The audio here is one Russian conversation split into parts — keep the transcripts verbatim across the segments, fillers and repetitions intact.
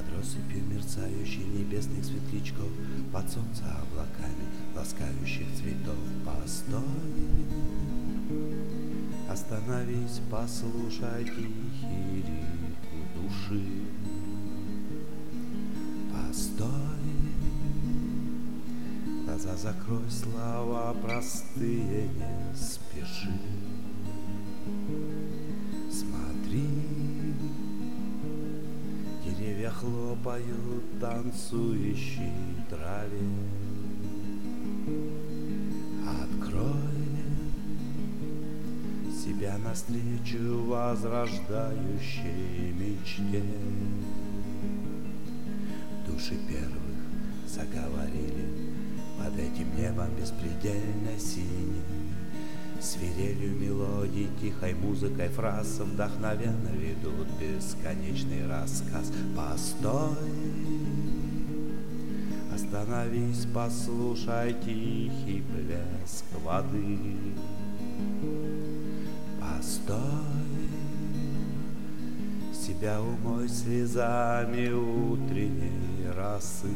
Над россыпью мерцающих небесных светлячков, под солнца облаками ласкающих цветов. Постой, остановись, послушай тихий ритм души. Постой, глаза закрой, слова простые, не спеши. Смотри, деревья хлопают танцующей траве. Открой себя навстречу возрождающей мечте. Души первых заговорили под этим небом беспредельно синим, свирелью мелодий, тихой музыкой фраз вдохновенно ведут бесконечный рассказ. Постой, остановись, послушай тихий плеск воды. Постой, себя умой слезами утренней росы.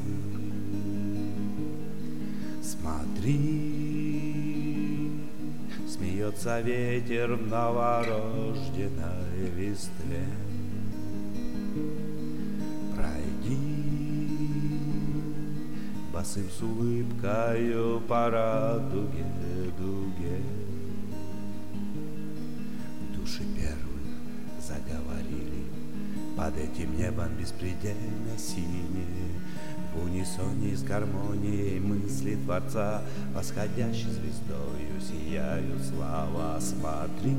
Смотри, смеется ветер в новорожденной листве. Пройди босым с улыбкою по радуге дуге. Души первых заговорили под этим небом беспредельно синим, в унисоне с гармонией мысли Творца, восходящей звездою сияют слова. Смотри,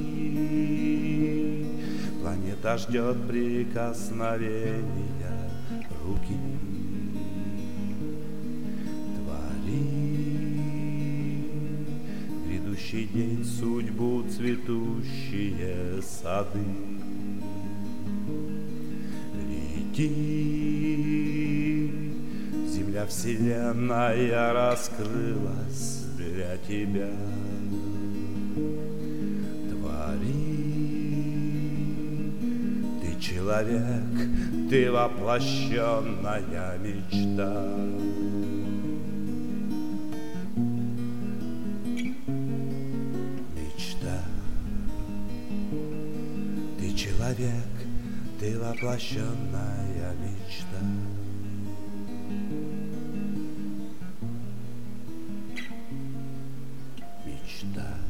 планета ждет прикосновения руки. Твори грядущий день, судьбу цветущие сады. Лети, земля вселенная раскрылась для тебя. Твори, ты человек, ты воплощенная мечта. Мечта, ты человек, ты воплощенная мечта. Мечта.